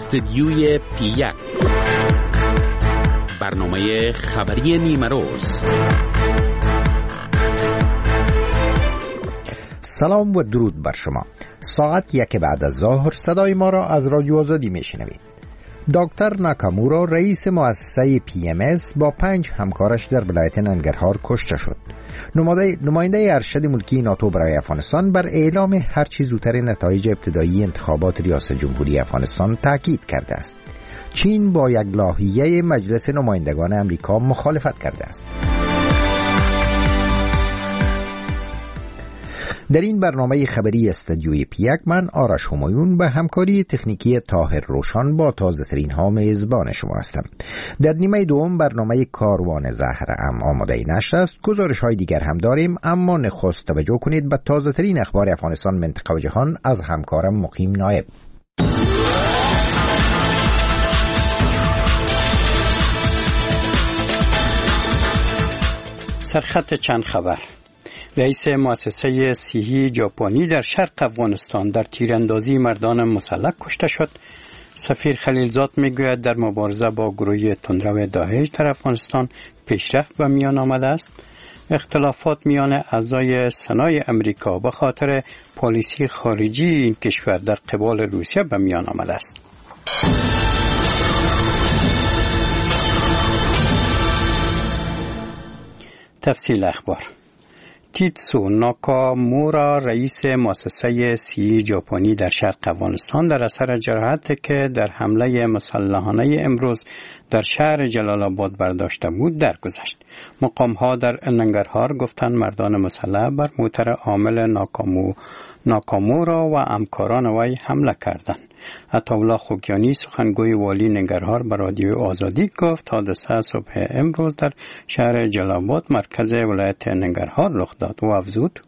استدیوی پی1، برنامه خبری نیمروز. سلام و درود بر شما. ساعت 1 بعد از ظهر صدای ما را از رادیو آزادی میشنوید. دکتر ناکامورا رئیس مؤسسه PMS با 5 همکارش در ولایت ننگرهار کشته شد. نماینده ارشد ملکی ناتو برای افغانستان بر اعلام هر چه زودتر نتایج ابتدایی انتخابات ریاست جمهوری افغانستان تاکید کرده است. چین با یک لایحه مجلس نمایندگان آمریکا مخالفت کرده است. در این برنامه خبری استدیوی پی1 من آرش همایون به همکاری تکنیکی طاهر روشان با تازه ترین ها میزبان شما هستم. در نیمه دوم برنامه کاروان زهر آماده نشر است. گزارش های دیگر هم داریم، اما نخست توجه کنید به تازه ترین اخبار افغانستان، منطقه و جهان از همکارم مقیم نایب. سرخط چند خبر. رئیس مؤسسه صحی ژاپنی در شرق افغانستان در تیراندازی مردان مسلح کشته شد. سفیر خلیلزاد میگوید در مبارزه با گروه تندرو داعش در افغانستان پیشرفت به میان آمده است. اختلافات میان اعضای سنای امریکا به خاطر پالیسی خارجی این کشور در قبال روسیه به میان آمده است. تفصیل اخبار. تیتسو ناکامورا رئیس مؤسسه صحی ژاپنی در شرق افغانستان در اثر جراحتی که در حمله مسلحانه امروز در شهر جلال آباد برداشته بود درگذشت. مقام‌ها در ننگرهار گفتند مردان مسلح بر موتر عامل ناکامورا و همکاران وی حمله کردند. عطاالله خوگیانی سخنگوی والی ننگرهار به رادیو آزادی گفت حادثه صبح امروز در شهر جلال آباد مرکز ولایت ننگرهار رخ داد و افزود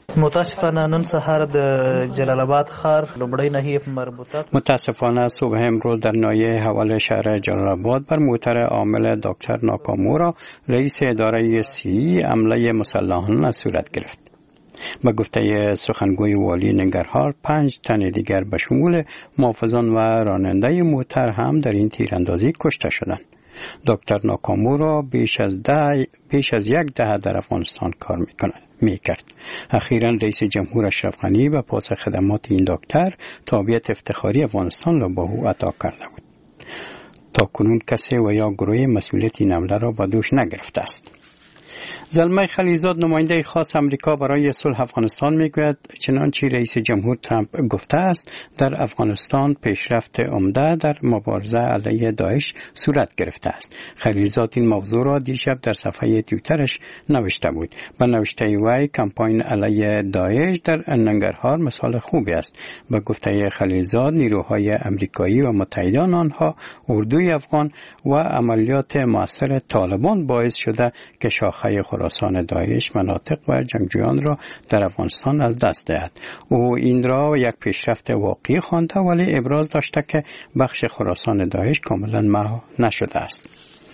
متاسفانه صبح امروز در ناحیه حول شهر جلال آباد بر موتر عامل دکتر ناکامورا رئیس اداره صحی حمله مسلحانه صورت گرفت. به گفته سخنگوی والی ننگرهار 5 تن دیگر به شمول محافظان و راننده موتر هم در این تیراندازی کشته شدند. دکتر ناکامورا بیش از 1 دهه در افغانستان کار میکرد. اخیراً رئیس جمهور اشرف غنی به پاس خدمات این دکتر تابعیت افتخاری افغانستان را به او عطا کرده بود. تا کنون کسی و یا گروه مسئولیت این حمله را به دوش نگرفته است. زلمه خلیلزاد نماینده خاص امریکا برای صلح افغانستان میگوید چنانچه رئیس جمهور ترامپ گفته است در افغانستان پیشرفت عمده در مبارزه علیه داعش صورت گرفته است. خلیلزاد این موضوع را دیشب در صفحه توییترش نوشته بود. به نوشته وی کمپاین علیه داعش در ننگرهار مثال خوبی است. به گفته خلیلزاد نیروهای امریکایی و متحدان آنها اردوی افغان و عملیات مؤثر طالبان باعث شده که شاخه خراسان داعش مناطق و جنگجویان را در افغانستان از دست دهد. او این را یک پیشرفت واقعی خوانده ولی ابراز داشته که بخش خراسان داعش کاملا محو نشده است.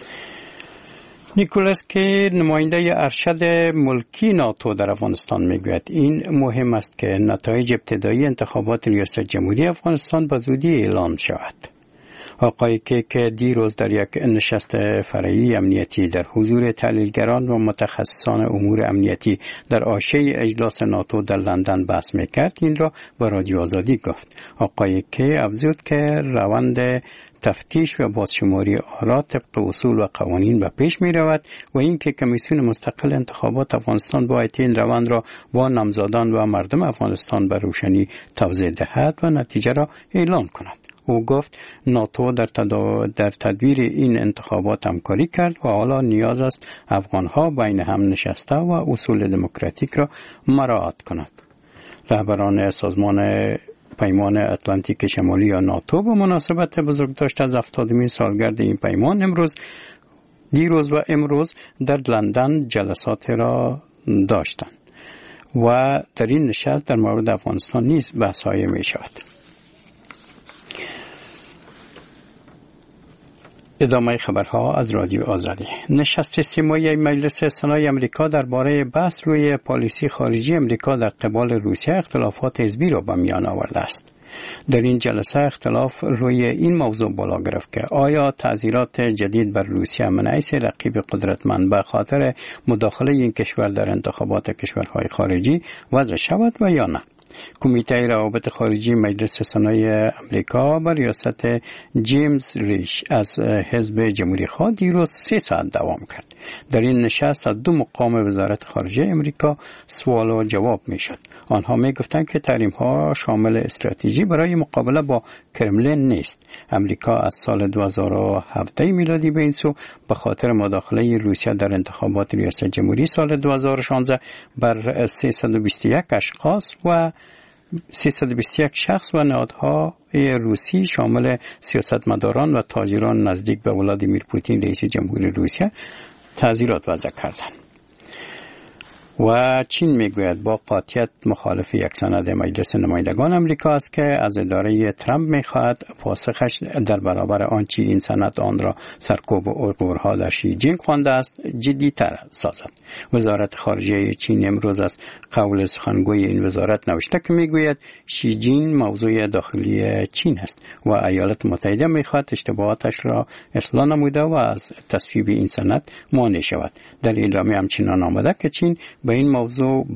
نیکولاس کی نماینده ارشد ملکی ناتو در افغانستان میگوید این مهم است که نتایج ابتدایی انتخابات ریاست جمهوری افغانستان به زودی اعلام شود. آقای که دیروز در یک نشست فرعی امنیتی در حضور تحلیلگران و متخصصان امور امنیتی در حاشیه اجلاس ناتو در لندن بحث میکرد این را به رادیو آزادی گفت. آقای که افزود که روند تفتیش و بازشماری آرا طبق اصول و قوانین به پیش می رود و اینکه کمیسیون مستقل انتخابات افغانستان باید این روند را با نامزدان و مردم افغانستان به روشنی توضیح دهد و نتیجه را اعلام کند. او گفت ناتو در تدبیر این انتخابات همکاری کرد و حالا نیاز است افغانها بین هم نشسته و اصول دموکراتیک را مراعات کنند. رهبران سازمان پیمان اتلانتیک شمالی یا ناتو به مناسبت بزرگداشت از 70مین سالگرد این پیمان دیروز و امروز در لندن جلسات را داشتند و در این نشست در مورد افغانستان نیز بحث‌های می شود. ادامه خبرها از رادیو آزادی. نشست سیمایی مجلس سنای امریکا درباره بحث روی پالیسی خارجی امریکا در قبال روسیه اختلافات حزبی را به میان آورده است. در این جلسه اختلاف روی این موضوع بالا گرفت که آیا تعزیرات جدید بر روسیه منعکس رقیب قدرتمند به خاطر مداخله این کشور در انتخابات کشورهای خارجی وضع شود و یا نه. کمیته روابط خارجی مجلس سنای امریکا بر ریاست جیمز ریش از حزب جمهوری خواه دیروز 3 ساعت دوام کرد. در این نشست از 2 مقام وزارت خارجه امریکا سوال و جواب می شد. آنها می گفتند که تحریم ها شامل استراتژی برای مقابله با کرملین نیست. امریکا از سال 2017 میلادی به این سو به خاطر مداخله روسیه در انتخابات ریاست جمهوری سال 2016 بر 321 اشخاص و 321 شخص و نهادهای روسی شامل سیاستمداران و تاجران نزدیک به ولادیمیر پوتین رئیس جمهوری روسیه تعزیرات وضع کردند. و چین میگوید با قاطعیت مخالف یک سند مجلس نمایندگان امریکا است که از اداره ترامپ میخواهد پاسخش در برابر آنچه این سند آن را سرکوب اویغورها در شیجینگ خوانده است جدی‌تر سازد. وزارت خارجه چین امروز از قول سخنگوی این وزارت نوشته که میگوید شیجینگ موضوع داخلی چین است و ایالات متحده میخواهد اشتباهاتش را اصلاح نموده و از تصویب این سند مانع شود. در اعلامیه همچنان آمده که چین به این موضوع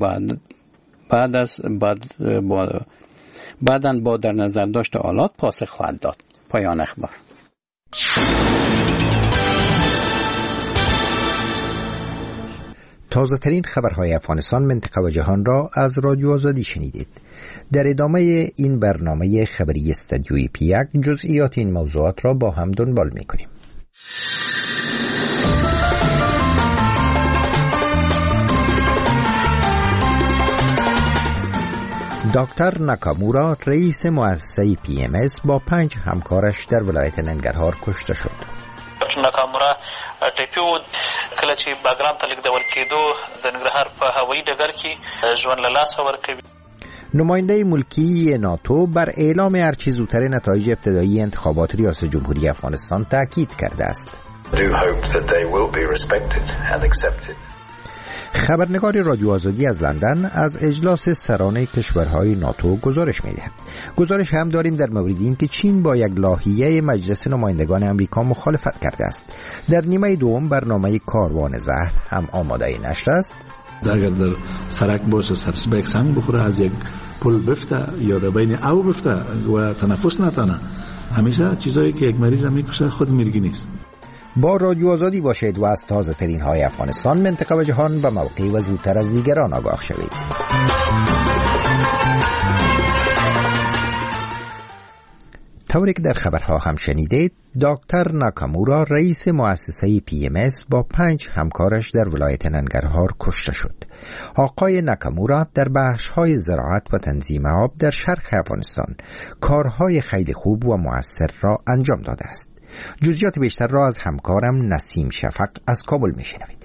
بعداً با در نظر داشت آلات پاسخ خواهد داد. پایان اخبار. تازه ترین خبرهای افغانستان، منطقه و جهان را از رادیو آزادی شنیدید. در ادامه این برنامه خبری استدیوی پیک جزئیات این موضوعات را با هم دنبال می‌کنیم. دکتر ناکامورا رئیس مؤسسه PMS با 5 همکارش در ولایت ننګرهار کشته شد. دکتر ناکامورا ټیپي و کله چې باګرام ته لیږدول کېدو د ننګرهار په هوایي ډګر کې ژوند له لاسه ورکوي. نماینده ملکی ناتو بر اعلام هرچه زودتر نتایج ابتدایی انتخابات ریاست جمهوری افغانستان تاکید کرده است. خبرنگار رادیو آزادی از لندن از اجلاس سران کشورهای ناتو گزارش می‌دهد. گزارش هم داریم در مورد این که چین با یک لایحه مجلس نمایندگان آمریکا مخالفت کرده است. در نیمه دوم برنامه کاروان زهر هم آماده نشر است. اگر در سرک باشه سرش به یک سنگ بخوره، از یک پل بفته یا در بین او بفته و تنفس نتونه، همیشه چیزایی که یک مریض میکشه خود مرگی نیست. با رادیو آزادی باشید و از تازه ترین های افغانستان، منطقه و جهان به موقع و زودتر از دیگران آگاه شوید. طوری که در خبرها هم شنیدید، دکتر ناکامورا رئیس مؤسسه PMS با 5 همکارش در ولایت ننګرهار کشته شد. آقای ناکامورا در بخش‌های زراعت و تنظیم آب در شرق افغانستان کارهای خیلی خوب و مؤثر را انجام داده است. جزئیات بیشتر را از همکارم نسیم شفق از کابل میشنوید.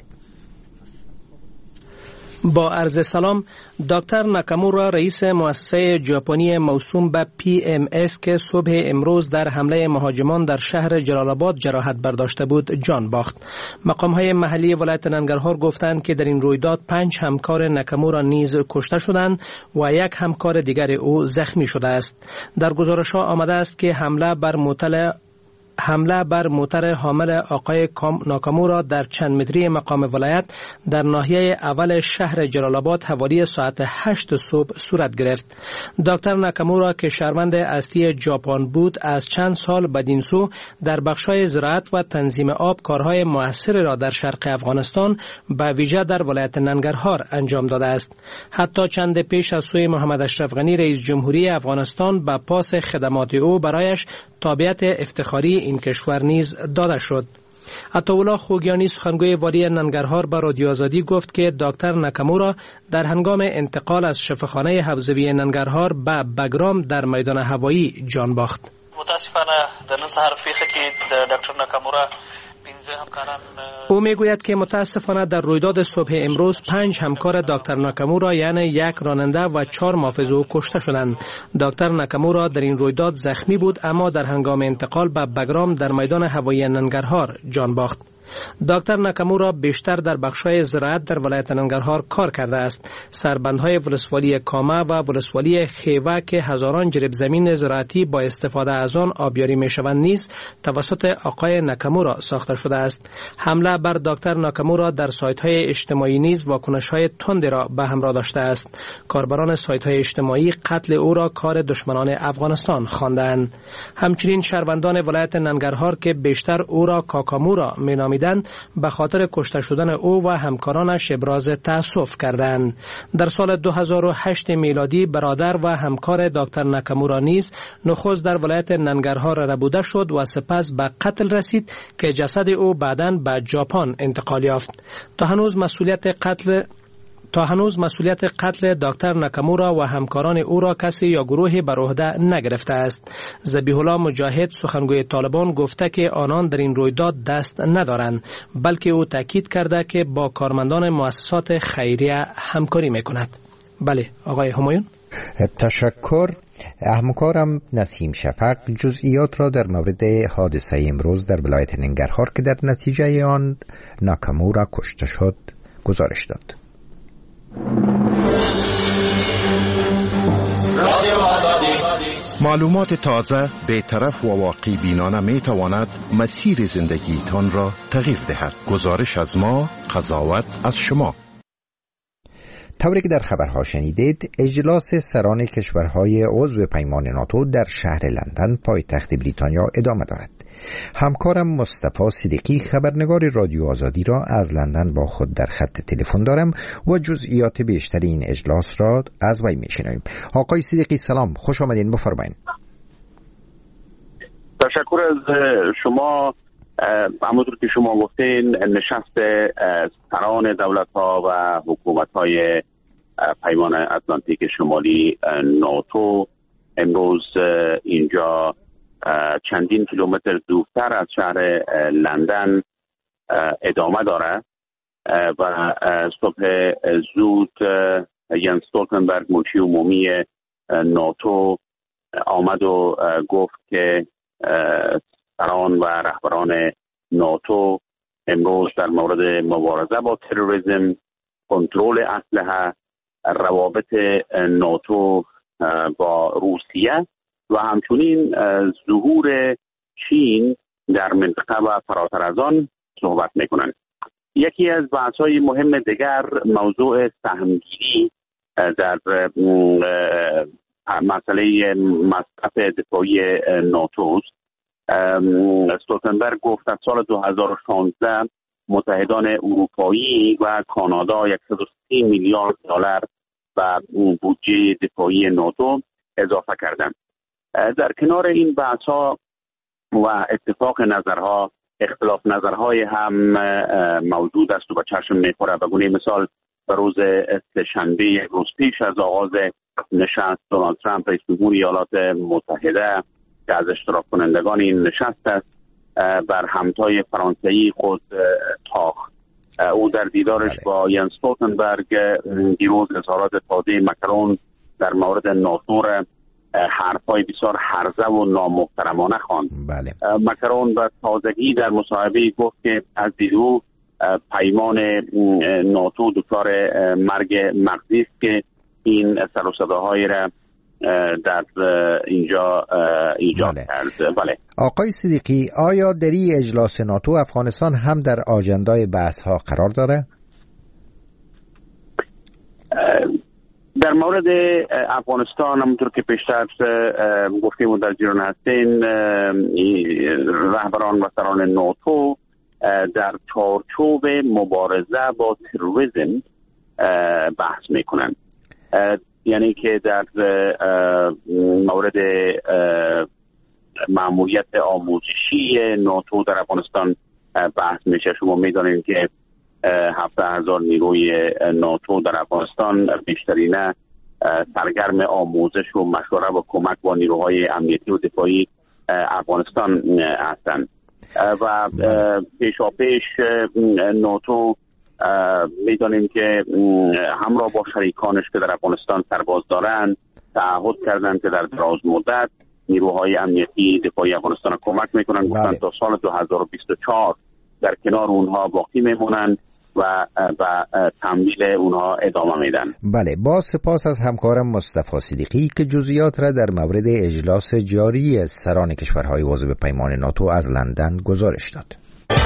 با عرض سلام، دکتر ناکامورا رئیس مؤسسه ژاپنی موسوم به PMS که صبح امروز در حمله مهاجمان در شهر جلال آباد جراحت برداشته بود جان باخت. مقام‌های محلی ولایت ننګرهار گفتند که در این رویداد 5 همکار ناکامورا نیز کشته شدند و 1 همکار دیگر او زخمی شده است. در گزارش‌ها آمده است که حمله بر موتر حامل آقای ناکامورا در چند متری مقام ولایت در ناحیه اول شهر جلال آباد حوالی ساعت 8 صبح صورت گرفت. دکتر ناکامورا که شهروند اصلی ژاپن بود، از چند سال بدین سو در بخش‌های زراعت و تنظیم آب کارهای موثر را در شرق افغانستان به ویژه در ولایت ننګرهار انجام داده است. حتی چند پیش از سوی محمد اشرف غنی رئیس جمهوری افغانستان به پاس خدمات او برایش تابعیت افتخاری این کشور نیز داده شد. عطاالله خوگیانی سخنگوی والی ننګرهار به رادیو آزادی گفت که دکتر ناکامورا در هنگام انتقال از شفاخانه حوزوی ننګرهار به بګرام در میدان هوایی جان باخت. متاسفانه در نن سهار پیښه کې د دکتر ناکامورا او میگوید که متاسفانه در رویداد صبح امروز 5 همکار دکتر ناکامورا یعنی 1 راننده و 4 محافظ او کشته شدند. دکتر ناکامورا در این رویداد زخمی بود اما در هنگام انتقال به بګرام در میدان هوایی ننګرهار جان باخت. دکتر ناکامورا بیشتر در بخش‌های زراعت در ولایت ننگرهار کار کرده است. سربندهای ولسوالی کامه و ولسوالی خیوه که هزاران جریب زمین زراعتی با استفاده از آن آبیاری می‌شوند نیز توسط آقای ناکامورا ساخته شده است. حمله بر دکتر ناکامورا در سایت‌های اجتماعی نیز واکنش‌های تندی را به همراه داشته است. کاربران سایت‌های اجتماعی قتل او را کار دشمنان افغانستان خواندند. همچنین شهروندان ولایت ننگرهار که بیشتر او را کاکامورا مینامیدند به خاطر کشته شدن او و همکارانش ابراز تأسف کردند. در سال 2008 میلادی برادر و همکار دکتر ناکامورا نیز نخست در ولایت ننگرهار ربوده شد و سپس به قتل رسید که جسد او بعداً به ژاپن انتقال یافت. تا هنوز مسئولیت قتل دکتر ناکامورا و همکاران او را کسی یا گروهی بر عهده نگرفته است. ذبیح الله مجاهد سخنگوی طالبان گفته که آنان در این رویداد دست ندارند، بلکه او تاکید کرده که با کارمندان مؤسسات خیریه همکاری میکند. بله آقای همایون. تشکر. همکارم نسیم شفق جزئیات را در مورد حادثه امروز در ولایت ننگرهار که در نتیجه آن ناکامورا کشته شد گزارش داد. معلومات تازه، بی‌طرف و واقعی بینانه می تواند مسیر زندگیتان را تغییر دهد. گزارش از ما، قضاوت از شما. طوری که در خبرها شنیدید، اجلاس سران کشورهای عضو پیمان ناتو در شهر لندن پایتخت بریتانیا ادامه دارد. همکارم مصطفی صدیقی خبرنگار رادیو آزادی را از لندن با خود در خط تلفن دارم و جزئیات بیشتر این اجلاس را از وی میشنویم. آقای صدیقی سلام، خوش آمدین، بفرمایید. تشکر از شما. همونطور که شما گفتین، نشست سران دولت‌ها و حکومت‌های پیمان اتلانتیک شمالی ناتو امروز اینجا چندین کیلومتر دورتر از شهر لندن ادامه داره و صبح زود ینس استولتنبرگ منشی عمومی ناتو آمد و گفت که سران و رهبران ناتو امروز در مورد مبارزه با تروریسم، کنترل اسلحه، روابط ناتو با روسیه و همچنین ظهور چین در منطقه و فراتر از آن صحبت میکنند. یکی از بحث‌های مهم دیگر موضوع سهمگیری در مسئله مصرف دفاعی ناتو است. استولتنبرگ گفت از سال 2016 متحدان اروپایی و کانادا 130 میلیارد دلار به بودجه دفاعی ناتو اضافه کردند. در کنار این بحث‌ها و اتفاق نظرها، اختلاف نظرهای هم موجود است و به چشم می‌خوره. به گونه مثال به روز سه‌شنبه، روز پیش از آغاز نشست، دونالد ترامپ رئیس جمهور ایالات متحده که از اشتراک کنندگان این نشست است بر همتای فرانسوی خود تاخت. او در دیدارش با ینس استولتنبرگ دیروز اظهارات تازه مکرون در مورد ناتو حرفای بسیار هرزه و نامحترمانه خواند. مکرون به تازگی در مصاحبه گفت که از دیدو پیمان ناتو دچار مرگ مغزی است که این سر و صداهایی را در اینجا ایجاد کرد. بله. آقای صدیقی، آیا در این اجلاس ناتو افغانستان هم در آجندای بحث ها قرار داره؟ در مورد افغانستان همونطور که پیشتر گفتیم و در جریان هستین، رهبران و سران ناتو در چارچوب مبارزه با تروریسم بحث میکنند. یعنی که در مورد مأموریت آموزشی ناتو در افغانستان بحث میشه. شما میدانید که 17,000 نیروی ناتو در افغانستان بیشترین سرگرم آموزش و مشوره و کمک با نیروهای امنیتی و دفاعی افغانستان هستند و پیشاپیش ناتو میدانیم که همراه با شریکانش که در افغانستان سرباز دارند تعهد کردند که در دراز مدت نیروهای امنیتی دفاعی افغانستان کمک میکنند. گفتند تا سال 2024 در کنار اونها باقی میمونند و تمویل اونها ادامه میدن. بله، با سپاس از همکارم مصطفی صدیقی که جزئیات را در مورد اجلاس جاری سران کشورهای عضو پیمان ناتو از لندن گزارش داد.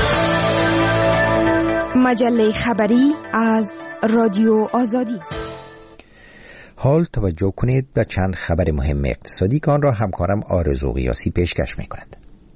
مجله خبری از رادیو آزادی. حال توجه کنید به چند خبر مهم اقتصادی که آن را همکارم آرزو قیاسی پیشکش می‌کند.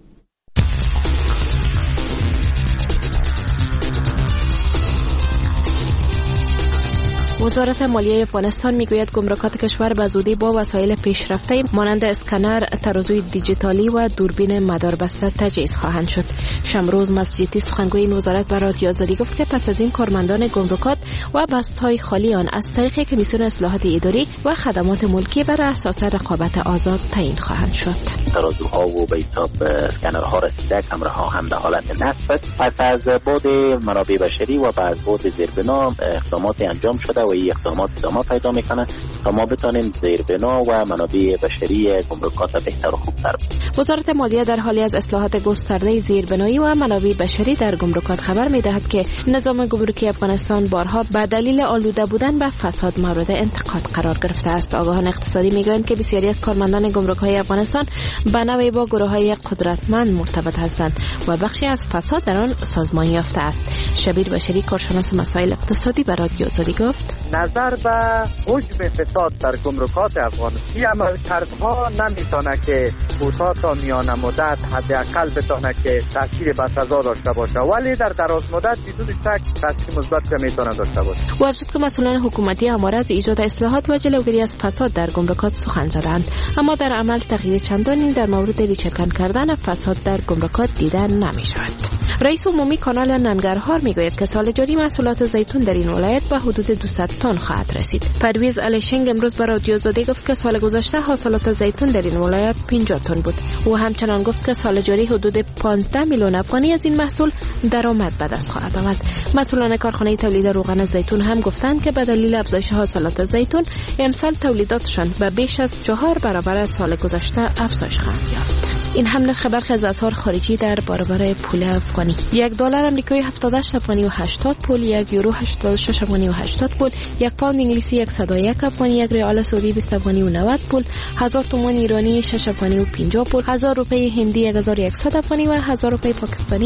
وزارت مالیه افغانستان میگوید گمرکات کشور به زودی با وسایل پیشرفته مانند اسکنر، ترازوی دیجیتالی و دوربین مداربسته تجهیز خواهند شد. شمروز مسجدی سخنگوی این وزارت به رادیو آزادی گفت که پس از این کارمندان گمرکات و بست‌های خالی آن از طریق کمیسیون اصلاحات اداری و خدمات ملکی بر اساس رقابت آزاد تعیین خواهند شد. ترازوها و به حساب اسکنرها رسیده، کامراها هم در حالت نصب. پس از بعد منابع بشری و بعد بعد زیربنا اقدامات انجام شده و این اقدامات ادامه پیدا میکنه تا ما بتونیم زیربنا و منابع بشری گمرکات بهتر و خوبتر. وزارت مالیه در حالی از اصلاحات گسترده زیربنایی و منابع بشری در گمرکات خبر میدهد که نظام گمرکی افغانستان بارها به دلیل آلوده بودن به فساد مورد انتقاد قرار گرفته است. آگاهان اقتصادی میگویند که بسیاری از کارمندان گمرک‌های افغانستان به نوعی با گروه‌های قدرتمند مرتبط هستند و بخشی از فساد در آن سازمانی یافته است. شبیر بشری کارشناس مسائل اقتصادی به رادیو آزادی گفت: نظر به حجم فساد در گمرکات افغانستان این عملکردها نمیتونه که کوتاه تا میانه مدت حداقل بتونه که تاثیر بسزا داشته باشه، ولی در دراز مدت بدون شک تاثیر مثبت میتونه داشته باشه. و افزود که مسئولان حکومتی همواره از ایجاد اصلاحات و جلوگیری از فساد در گمرکات سخن زدند، اما در عمل تغییر چندانی در مورد ریچکن کردن فساد در گمرکات دیده نمی‌شود. رئیس عمومی کانال ننگرهار میگوید که سال جاری محصولات زیتون در این ولایت به حدود 200 تن خواهد رسید. پرویز الیشنگ امروز به رادیو آزادی گفت که سال گذشته حاصلات زیتون در این ولایت 50 تن بود. او همچنان گفت که سال جاری حدود 15 میلیون افغانی از این محصول درآمد به دست خواهد آورد. مسئولان کارخانه تولید روغن زیتون هم گفتند که به دلیل افزایش حاصلات زیتون امسال تولیداتشان به بیش از 4 برابر از سال گذشته افزایش خواهد یافت. این حمله خبر از اسعار خارجی در برابر پول افغانی: $1 آمریکایی 78 افغانی و 80 پول، 1 یورو 86 افغانی و 80 پول، 1 پوند انگلیسی 101 افغانی، 1 ریال سعودی 20 افغانی و 90 پول، 1000 تومان ایرانی 6 افغانی و 50 پول، 1000 روپیه هندی 1100 افغانی و 1000 روپیه پاکستانی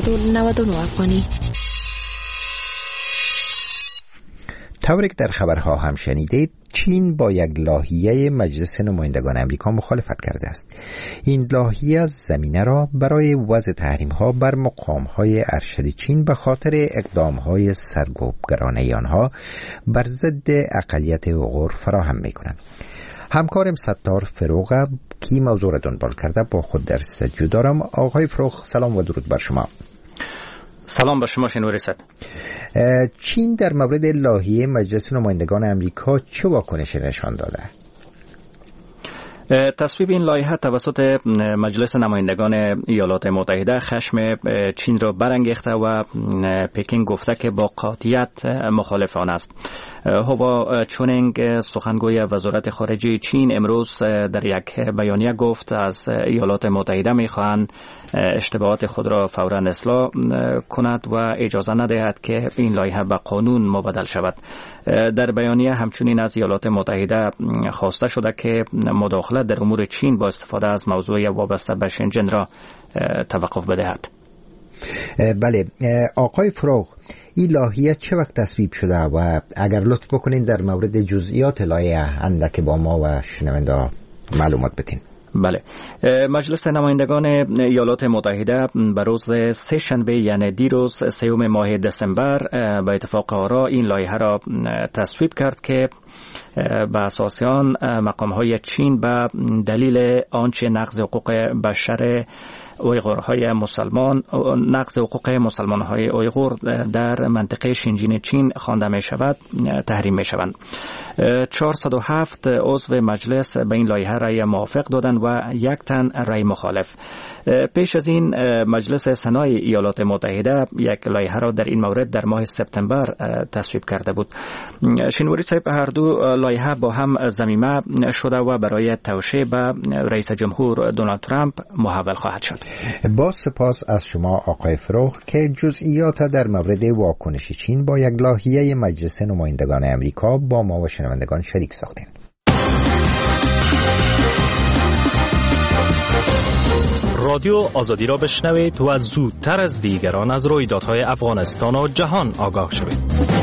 499 افغانی. طوری که در خبرها هم شنیدید، چین با یک لایحه مجلس نمایندگان آمریکا مخالفت کرده است. این لایحه زمینه را برای وضع تحریم‌ها بر مقام‌های ارشد چین به خاطر اقدام‌های سرکوبگرانه آنها بر ضد اقلیت اویغور فراهم می‌کند. همکارم ستار فروغ کی موضوع را دنبال کرده با خود در استودیو دارم. آقای فروغ، سلام و درود بر شما. سلام به شما شنوری صاحب. چین در مورد لایحه مجلس نمایندگان آمریکا چه واکنشی نشان داده؟ تصویب این لایحه توسط مجلس نمایندگان ایالات متحده خشم چین را برانگیخته و پکین گفته که با قاطعیت مخالف آن است. هوا چونینگ سخنگوی وزارت خارجه چین امروز در یک بیانیه گفت از ایالات متحده می‌خواهند اشتباهات خود را فوراً اصلاح کند و اجازه ندهد که این لایحه به قانون مبدل شود. در بیانیه همچنین از ایالات متحده خواسته شده که مداخله در امور چین با استفاده از موضوع وابسته به شنجن را توقف بدهد. بله آقای فروغ، این لایحه چه وقت تصویب شده و اگر لطف بکنین در مورد جزئیات لایحه اندک با ما و شنونده معلومات بدین. بله، مجلس نمایندگان ایالات متحده به روز سه شنبه یعنی دیروز 3 ماه دسامبر به اتفاق آرا این لایحه را تصویب کرد که به اساس آن مقام‌های چین به دلیل آنچه نقض حقوق بشر اویغورهای مسلمان، نقض حقوق مسلمان‌های اویغور در منطقه شینجین چین خوانده می شود تحریم می شوند. 407 عضو مجلس به این لایحه رأی موافق دادند و 1 تن رأی مخالف. پیش از این مجلس سنای ایالات متحده یک لایحه را در این مورد در ماه سپتامبر تصویب کرده بود. شنوری صاحب، هر دو لایحه با هم ضمیمه شده و برای توشیح به رئیس جمهور دونالد ترامپ محول خواهد شد. با سپاس از شما آقای فروغ که جزئیات در مورد واکنش چین با یک لایحه مجلس نمایندگان امریکا با ما و شنوندگان شریک ساختین. رادیو آزادی را بشنوید و زودتر از دیگران از رویدادهای افغانستان و جهان آگاه شوید.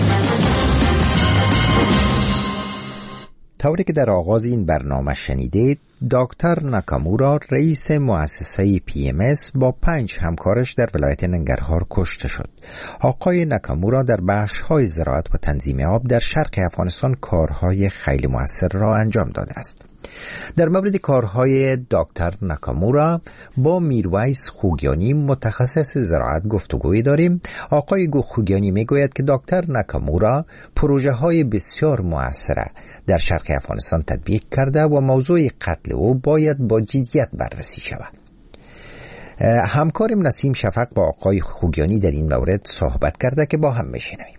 طوری که در آغاز این برنامه شنیدید، دکتر ناکامورا رئیس مؤسسه PMS با 5 همکارش در ولایت ننگرهار کشته شد. آقای ناکامورا در بخش‌های زراعت و تنظیم آب در شرق افغانستان کارهای خیلی موثر را انجام داده است. در مورد کارهای دکتر ناکامورا با میرویس خوگیانی متخصص زراعت گفتگویی داریم. آقای خوگیانی میگوید که دکتر ناکامورا پروژه‌های بسیار موثر در شرق افغانستان تطبیق کرده و موضوع قتل او باید با جدیت بررسی شود. همکارم نسیم شفق با آقای خوگیانی در این مورد صحبت کرده که با هم میشنویم.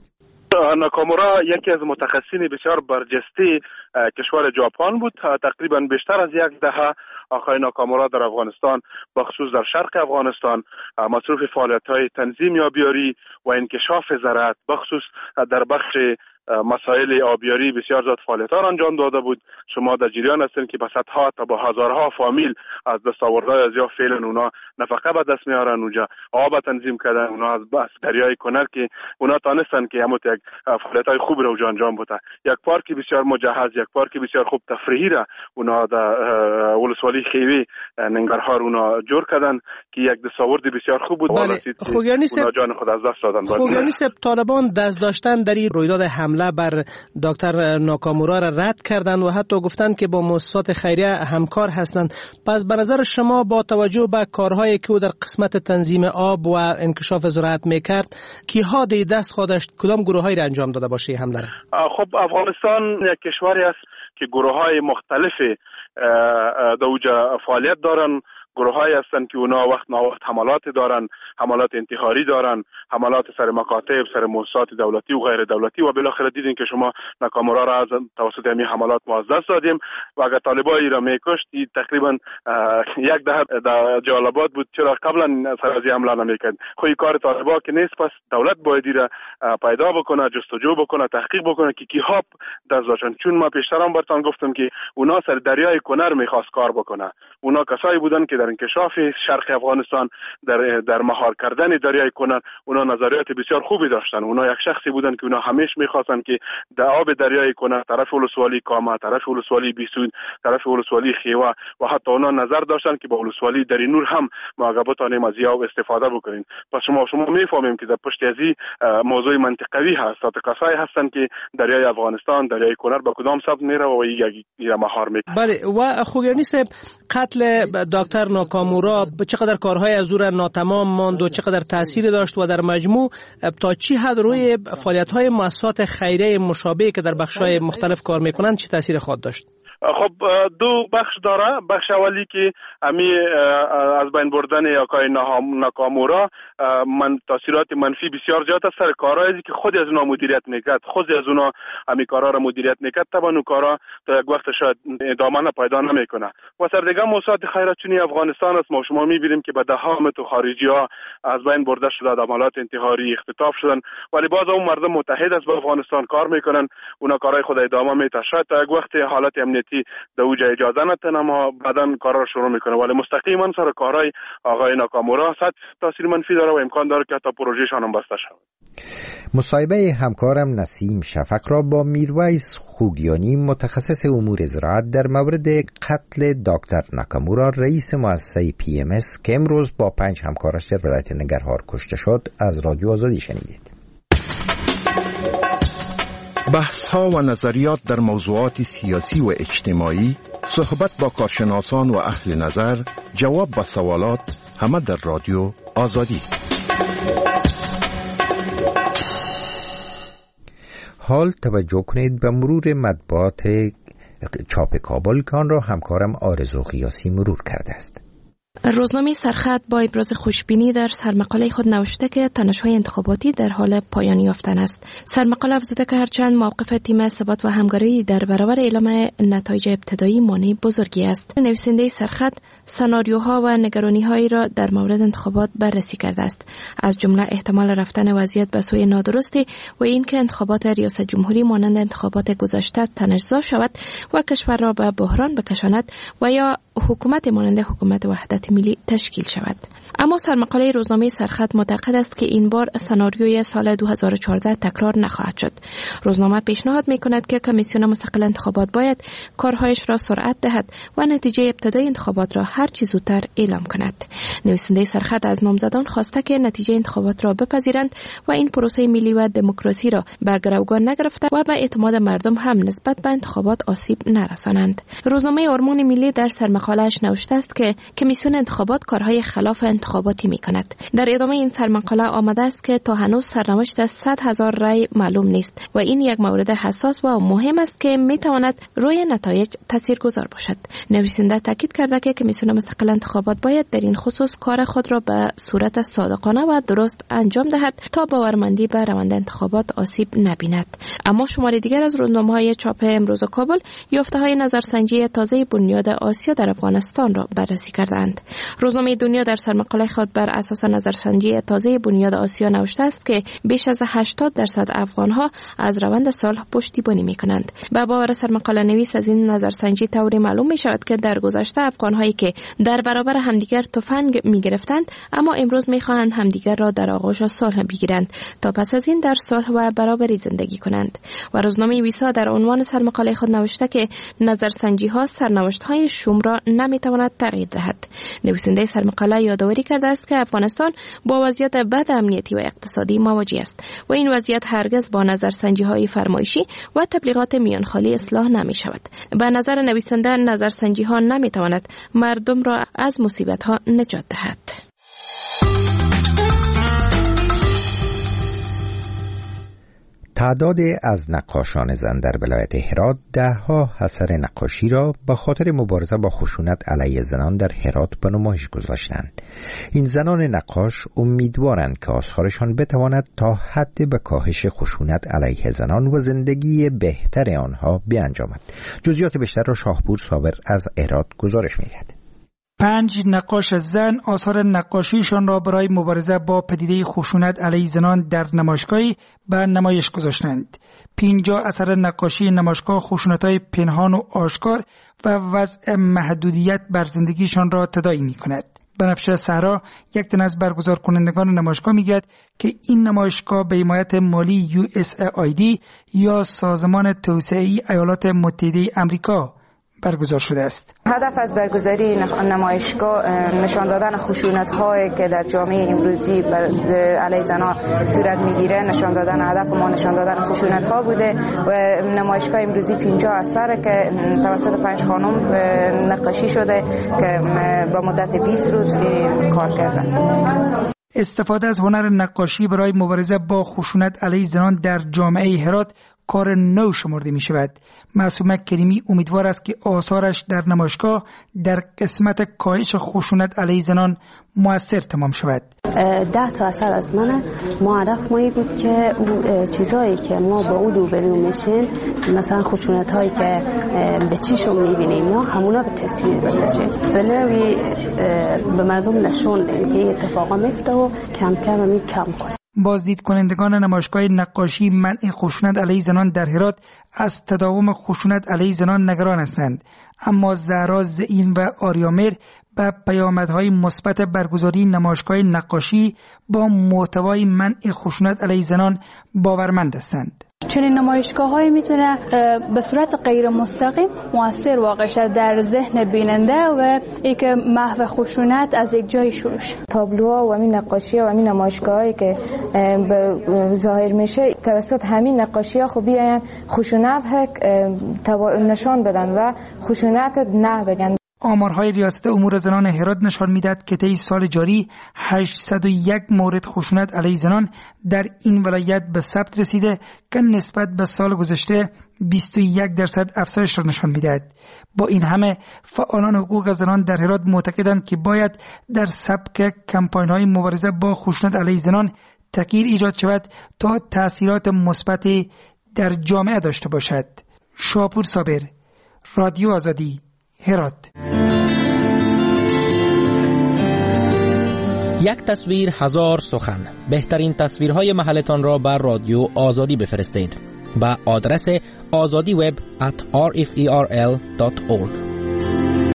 ناکامورا یکی از متخصصین بسیار برجسته کشور ژاپن بود. تقریبا بیشتر از یک دهه آقای ناکامورا در افغانستان بخصوص در شرق افغانستان مصروف فعالیت‌های تنظیم آبیاری و انکشاف زراعت بخصوص در بخش مسائل آبیاری بسیار زیاد فعالیت‌ها انجام داده بود. شما در جریان هستین که به صدها تا با هزارها فامیل از دستاوردهای از یا فعلا اونا نفقه به دست میارن، اونجا آب تنظیم کردن، اونا از دریای کنر که اونا تانستن که همون یک فعالیت‌های خوب رو اونجا انجام بده. یک پارک بسیار مجهز، یک پارک بسیار خوب تفریحی را اونا در ولسوالی خیوی ننگرهار اونا جور کردن که یک دستاورد بسیار خوب بود. اونا جان خود از دست دادن. خوگیانی صاحب، طالبان دست داشتن در این رویداد حمله بر دکتر ناکامورا را رد کردند و حتی گفتند که با مؤسسات خیریه همکار هستند. پس به نظر شما با توجه به کارهایی که او در قسمت تنظیم آب و انکشاف زراعت میکرد، کیها دست خودش کدام گروهایی را انجام داده باشه حمله را؟ خب افغانستان یک کشوری است که گروه‌های مختلف در اوجا فعالیت دارن. گروه‌هایی هستند که اونا وقت ناوقت حملات دارن، حملات انتحاری دارن، حملات سر مکاتب، سر مؤسسات دولتی و غیر دولتی و بالاخره دیدین که شما ناکامورا را از توسط همین حملات ما از دست دادیم و اگر طالبایی را میکشت تقریبا یک دهه در جلال‌آباد بود. چرا قبلا سر از حمله نمیکرد؟ خودی کار طالبا که نیست، پس دولت باید را پیدا بکنه، جستجو بکنه، تحقیق بکنه که کیها دست داشتن. چون ما پیشتر هم براتون گفتم که اونا سر دریای کنر میخواست کار بکنه. اونا کسایی بودن که در انکشاف شرق افغانستان، در مهار کردن دریای کنر اونا نظریات بسیار خوبی داشتن. اونا یک شخصی بودن که اونا همیشه میخواستن که در آب دریای کنر، طرف ولسوالی کامه، طرف ولسوالی بیسود، طرف ولسوالی خیوه و حتی اونا نظر داشتن که با ولسوالی دری نور هم ما بتونیم از آب استفاده بکنیم. پس شما میفهمیم که در پشت از این موضوع منطقوی هست. تا کسایی هستن که دریای افغانستان، دریای کنر با کدام سمت میره و یک مهار میکنه. بله. و خوگیانی صاحب، قتل دکتر ناکامورا چقدر کارهای از او را ناتمام ماند و چقدر تأثیر داشت و در مجموع تا چی حد روی فعالیت‌های مؤسسات خیریه مشابه که در بخش‌های مختلف کار می‌کنند چه تأثیر خواهد داشت؟ خب دو بخش داره. بخش اولی که امی از بین بردن آقای ناکامورا تاثیرات منفی بسیار زیاد است سر کارهایی که خود از اونا مدیریت میکرد. خود از اونا امی کارا را مدیریت میکرد، طبعا اون کارا تا یک وقت شاید ادامه پیدا نمیکنه. و سر دیگه مؤسسات خیریه چونی افغانستان است، ما شما میبینیم که به دهها تو خارجی‌ها از بین برده شده، عملیات انتحاری اختطاف شدن، ولی باز اون مردم متحد است با افغانستان کار میکنن، اونا کارهای خود ادامه میده. شاید تا یک وقت حالت امنیتی در اوج اجازه نتن، اما بعداً کارا رو شروع میکنه، ولی مستقیما سر کارهای آقای ناکامورا تاثیر منفی داره و امکان داره که حتی پروژه‌شان هم بسته شود. مصاحبه همکارم نسیم شفق را با میرویس خوگیانی متخصص امور زراعت در مورد قتل دکتر ناکامورا رئیس مؤسسه PMS که امروز با 5 همکارش در ولایت ننگرهار کشته شد از رادیو آزادی شنیدید. بحث‌ها و نظریات در موضوعات سیاسی و اجتماعی، صحبت با کارشناسان و اهل نظر، جواب به سوالات، همه در رادیو آزادی. حال توجه کنید به مرور مطبوعات چاپ کابل که آن را همکارم آرزو قیاسی مرور کرده است. روزنامه سرخط با ابراز خوشبینی در سرمقاله خود نوشته که تنش‌های انتخاباتی در حال پایان یافتن است. سرمقاله افزوده که هرچند موقف تیم ثبات و همکاری در برابر اعلام نتایج ابتدایی مانع بزرگی است، نویسنده سرخط سناریوها و نگرانی‌هایی را در مورد انتخابات بررسی کرده است، از جمله احتمال رفتن وضعیت به سوی نادرستی و اینکه انتخابات ریاست جمهوری مانند انتخابات گذشته تنش‌زا شود و کشور را به بحران بکشاند و یا حکومت مانند حکومت وحدت ملی تشکیل شود. اما سرمقاله روزنامه سرخط معتقد است که این بار سناریوی سال 2014 تکرار نخواهد شد. روزنامه پیشنهاد می‌کند که کمیسیون مستقل انتخابات باید کارهایش را سرعت دهد و نتیجه ابتدای انتخابات را هر چه زودتر اعلام کند. نویسنده سرخط از نامزدان خواسته که نتیجه انتخابات را بپذیرند و این پروسه ملی و دموکراسی را به گروگان نگرفته و به اعتماد مردم هم نسبت به انتخابات آسیب نرسانند. روزنامه آرمان ملی در سرمقاله‌اش نوشته است که کمیسیون انتخابات کارهای خلاف انتخاباتی می‌کند. در ادامه این سرمقاله آمده است که تا هنوز سرنوشت 100,000 رای معلوم نیست و این یک مورد حساس و مهم است که می‌تواند روی نتایج تاثیرگذار باشد. نویسنده تاکید کرده که کمیسیون مستقل انتخابات باید در این خصوص کار خود را به صورت صادقانه و درست انجام دهد تا باورمندی به روند انتخابات آسیب نبیند. اما شمار دیگر از روزنامه‌های چاپ امروز کابل یافته‌های نظرسنجی تازه بنیاد آسیا در افغانستان را بررسی کردند. روزنامه دنیا در سرمقاله خود بر اساس نظرسنجی تازه بنیاد آسیا نوشته است که بیش از 80% افغان‌ها از روند صلح پشتیبانی می‌کنند. به باور سرمقاله نویس از این نظرسنجی طوری معلوم می‌شود که در گذشته افغان‌هایی که در برابر همدیگر تفنگ می‌گرفتند اما امروز می‌خواهند همدیگر را در آغوش صلح بگیرند تا پس از این در صلح و برابری زندگی کنند. و روزنامه ویسا در عنوان سرمقاله خود نوشته که نظرسنجی‌ها سرنوشت‌های شوم را نمی‌تواند تغییر دهد. نویسنده سرمقاله یادآوری کرده است که افغانستان با وضعیت بد امنیتی و اقتصادی مواجه است و این وضعیت هرگز با نظرسنجی‌های فرمایشی و تبلیغات میانخالی اصلاح نمی‌شود. به نظر نویسنده نظرسنجی‌ها نمی‌تواند مردم را از مصیبت‌ها نجات دهد. تعدادی از نقاشان زن در ولایت هرات ده‌ها اثر نقاشی را به خاطر مبارزه با خشونت علیه زنان در هرات به نمایش گذاشتند. این زنان نقاش امیدوارند که آثارشان بتواند تا حد به کاهش خشونت علیه زنان و زندگی بهتر آنها بیانجامد. جزئیات بیشتر را شاهپور صابر از هرات گزارش می‌دهد. 5 نقاش زن آثار نقاشیشان را برای مبارزه با پدیده خشونت علیه زنان در نمایشگاهی به نمایش گذاشتند. 50 اثر نقاشی نمایشگاه خشونت‌های پنهان و آشکار و وضع محدودیت بر زندگیشان را تداعی می‌کند. بنفشه صحرا یک تن از برگزار کنندگان نمایشگاه میگوید که این نمایشگاه به حمایت مالی USAID یا سازمان توسعه ایالات متحده آمریکا برگزار شده است. هدف از برگزاری نمایشگاه نشان دادن خشونت‌هایی که در جامعه امروزی علیه زنان صورت می‌گیره، نشان دادن هدف ما نشان دادن خشونت‌ها بوده و نمایشگاه امروزی 50 اثر که توسط 5 خانم نقاشی شده که با مدت 20 روز کار کردن. استفاده از هنر نقاشی برای مبارزه با خشونت علیه زنان در جامعه هرات کار نو شمرده می شود. معصومه کریمی امیدوار است که آثارش در نمایشگاه در قسمت کاهش خشونت علیه زنان مؤثر تمام شود. 10 تا اثر از من هدف مایی بود که اون چیزایی که ما با اون روبرو میشیم، مثلا خشونت هایی که به چیشون میبینیم یا همونا به تصویر بکشیم، بلوی به مردم نشون بدیم که اتفاقا میفته و کم کم کم کنه. بازدید کنندگان نمایشگاه نقاشی منع خشونت علیه زنان در هرات از تداوم خشونت علیه زنان نگران هستند، اما زهرا زعیم و آریامر به پیامدهای مثبت برگزاری نمایشگاه نقاشی با محتوای منع خشونت علیه زنان باورمند هستند. چنین نمایشگاه‌هایی میتونه به صورت غیر مستقیم مؤثر واقع شد در ذهن بیننده و اینکه محو خشونت از یک جای شروع شه. تابلوها و همین نقاشی‌ها و همین نمایشگاهایی که ظاهر میشه توسط همین نقاشی‌ها خب بیاین خشونت نشان بدن و خشونت نه بگن. آمارهای ریاست امور زنان هرات نشان می‌دهد که طی سال جاری 801 مورد خشونت علیه زنان در این ولایت به ثبت رسیده که نسبت به سال گذشته 21% افزایش را نشان می‌دهد. با این همه فعالان حقوق زنان در هرات معتقدند که باید در سبک کمپاین‌های مبارزه با خشونت علیه زنان تغییر ایجاد شود تا تأثیرات مثبت در جامعه داشته باشد. شاپور صابر، رادیو آزادی، هرات. یک تصویر هزار سخن. بهترین تصویرهای محلتان را بر رادیو آزادی بفرستید. با آدرس azadiweb@rferl.org.